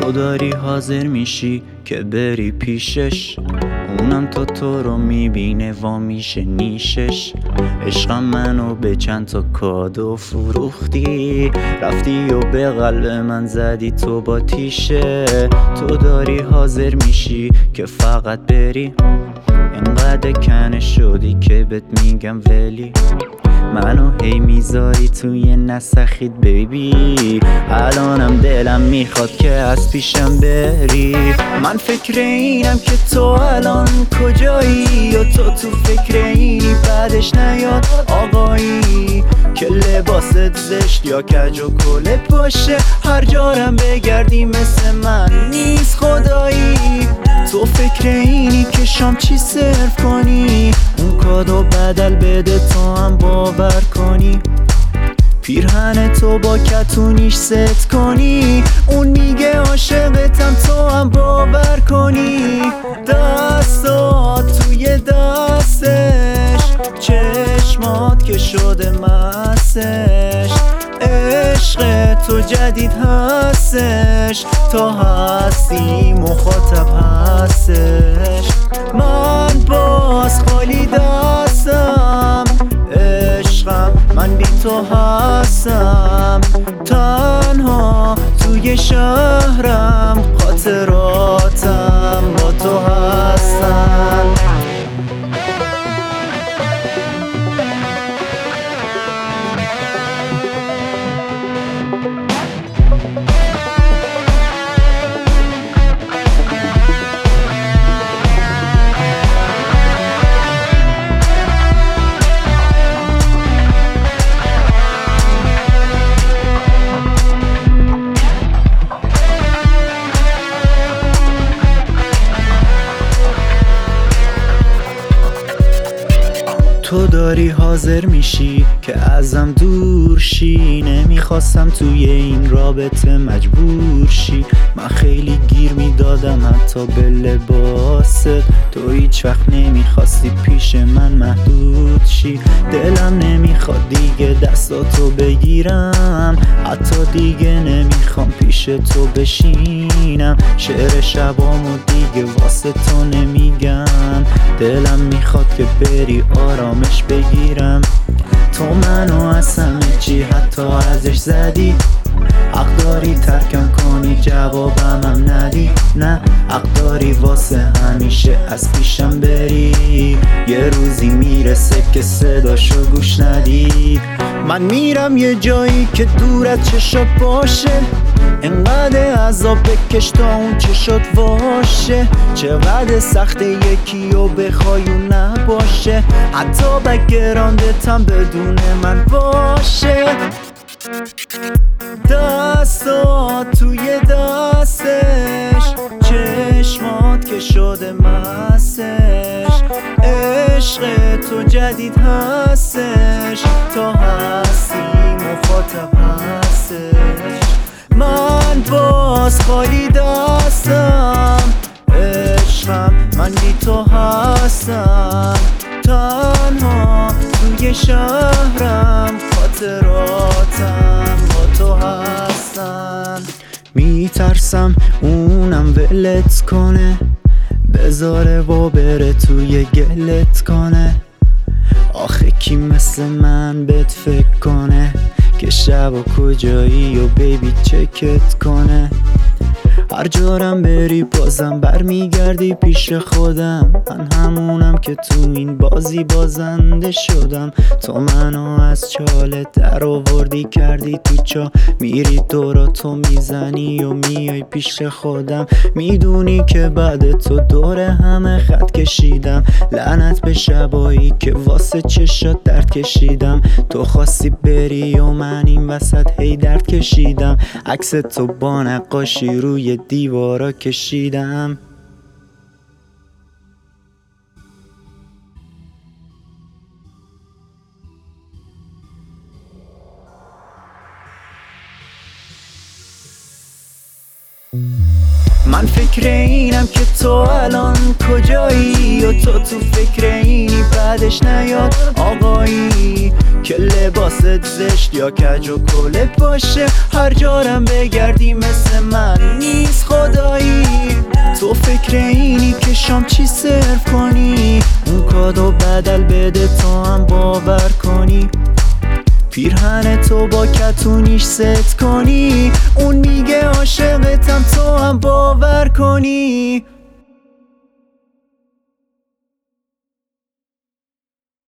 تو داری حاضر میشی که بری پیشش، اونم تو رو میبینه و میشه نیشش. عشقم منو به چند تا کادو فروختی، رفتی و به قلب من زدی تو با تیشه. تو داری حاضر میشی که فقط بری، انقدر کنه شدی که بهت میگم ولی منو هی میذاری توی نسخید بیبی. الانم دلم میخواد که از پیشم بری. من فکر اینم که تو الان کجایی، و تو فکر اینی بعدش نیاد آقایی که لباست زشت یا کج و کله باشه. هر جارم بگردی مثل من نیست خدایی. تو فکر اینی که شام چی سرو کنی، اون کادو بدل بده تا هم باور کنی. پیرهن تو با کتونیش ست کنی، اون میگه عاشقتم تو هم باور کنی. دستات توی دستش، چشمات که شده مستش. عشق تو جدید هستش، تا هستی مخاطب هستش. من باز خالی دستم، عشقم من بی تو هستم. تنها توی شهرم، خاطراتم با تو هستن. تو داری حاضر میشی که ازم دور شی، نمیخواستم توی این رابطه مجبور شی. من خیلی گیر میدادم حتی به لباست، تو هیچ وقت نمیخواستی پیش من محدود شی. دلم نمیخواد دیگه دستاتو بگیرم، حتی دیگه نمیخوام پیش تو بشینم. شعر شبامو دیگه واسه تو نمیگم، دلم میخواد که بری آرامش بگیرم. تو منو از همه چی حتی ازش زدی، حق داری ترکم کنی جوابم هم ندی. نه حق داری واسه همیشه از پیشم بری، یه روزی میرسه که صداشو گوش ندی. من میرم یه جایی که دور از چشات باشه، انقدر عذاب بکش تا اون چشات واشه. چقدر سخته یکی و بخوای اون نباشه، حتی بگراندتم بدون من باشه. دستات توی دستش، چشمات که شده مستش. عشق تو جدید هستش، تا هستی مخاطب هستش. من باز خالی دستم، عشقم من بی تو هستم. تنها توی شهرم، خاطراتم با تو هستن. میترسم اونم ولت کنه، بذاره و بره توی گلت کنه. آخه کی مثل من بهت فکر کنه که شب و کجایی و بیبی چکت کنه. هر جارم بری بازم برمیگردی پیش خودم، من همونم که تو این بازی بازنده شدم. تو منو از چاله در آوردی کردی تو چا، میری دوراتو میزنی و میای پیش خودم. میدونی که بعد تو دور همه خط کشیدم، لعنت به شبایی که واسه چشات درد کشیدم. تو خواستی بری و من این وسط هی درد کشیدم، عکس تو با نقاشی روی دیوارا کشیدم. من فکر اینم که تو الان کجایی و تو فکر اینی بعدش نیاد آقایی که لباست زشت یا کج و کله باشه هر جارم بگردی مثل من نیست خدایی تو فکر اینی که شام چی سرو کنی اون کادو بدل بده تا هم باور کنی پیرهن تو با کتونیش ست کنی اون میگه عاشقتم تو هم باور کنی